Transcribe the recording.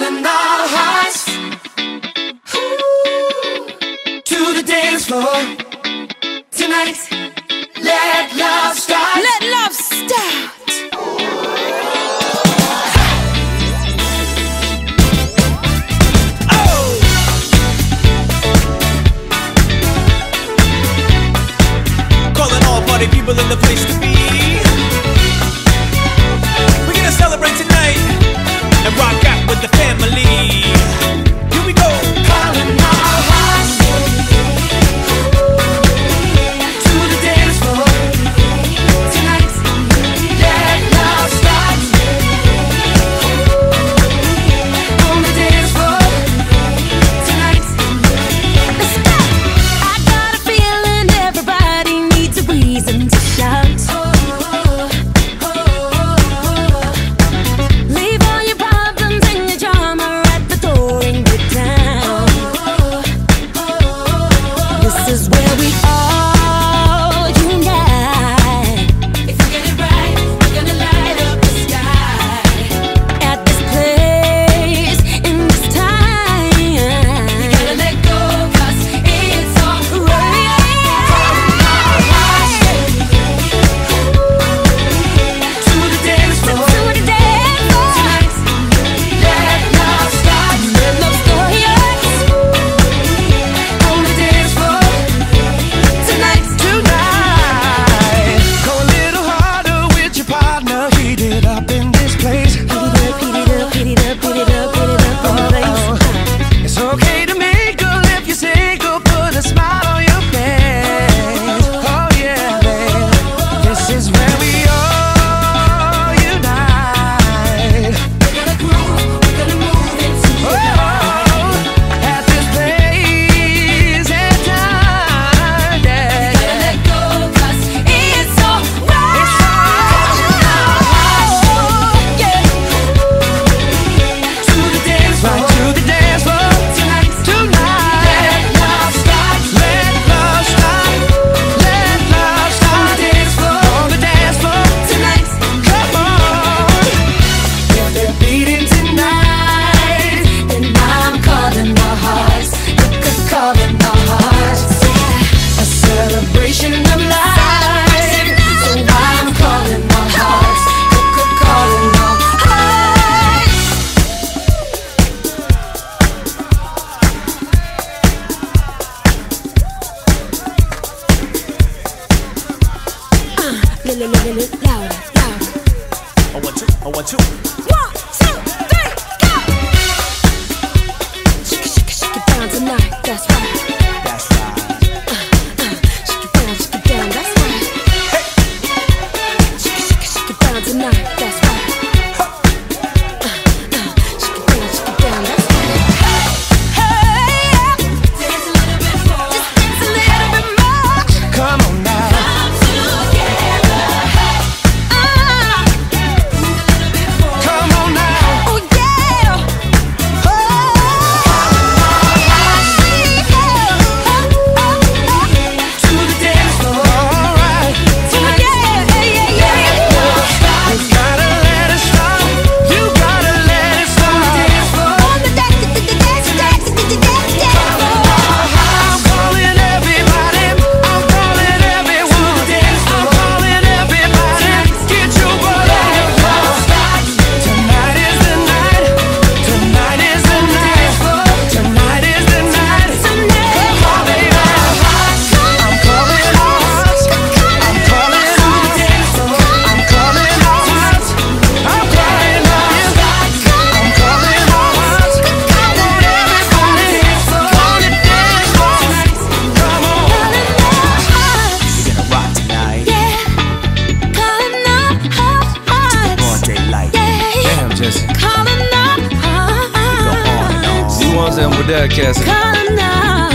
calling our hearts to the dance floor tonight. Let love start. Let love start. Party people in the place to be. We're gonna celebrate tonight and rock out with the family. Here we go. Calling our hearts to the dance floor tonight. Let love start on the dance floor tonight. Let's go. I got a feeling everybody needs a reason to shout. Leave all your problems and your drama at the door and get down. This is where we all unite. If we get it right, we're gonna light up the sky. At this place, in this time, You gotta let go, 'cause it's all right. Calling our hearts to the dance floor to the dance floor. tonight. Let love start Let love start, yes. on the dance floor tonight. Tonight, go a little harder with your partner. Heat it up in this place. Heat it up, heat it up, heat it up, heat it up, heat it up on the bass. It's okay to mingle if you're single. Put a smile on your face. Oh yeah, babe. This is where we all unite. We're gonna groove, we're gonna move into the night. At this place and time, yeah. Gotta let go, 'cause it's all right. It's Calling our hearts Yeah. to the dance floor right to the dance floor tonight. tonight. Let love start Let love start. Let love on start the dance floor on the dance floor. tonight. Come on. If they're beating tonight, then I'm calling our hearts. Calling our hearts. A celebration of life. So I'm calling our hearts. Calling our hearts. Louder, louder. I want to. 1, 2, 3, go! Shake it down tonight, that's right. That's right. Shake it down, that's right. Shake it down tonight, that's right. Shake it down, that's right. Hey, Dance a little bit more. just dance a little bit more. Come on now. Come together. Come on now. Oh yeah. To the dance floor All right. tonight. You gotta let it start. You gotta let it start. Dance floor. I'm calling everybody. I'm calling everyone. I'm calling everybody. Get your butt on the floor. Tonight is the night. Tonight is the night. Tonight is the night. Come on, baby. I'm calling our hearts. I'm calling our hearts. I'm calling our hearts. I'm calling our hearts. I'm calling our hearts. Come on, everybody. Come on, dance floor. Come on. We're gonna rock tonight. Broad daylight. Damn, Jesse. Go on and on. You want something with that, Cassie? Calling out.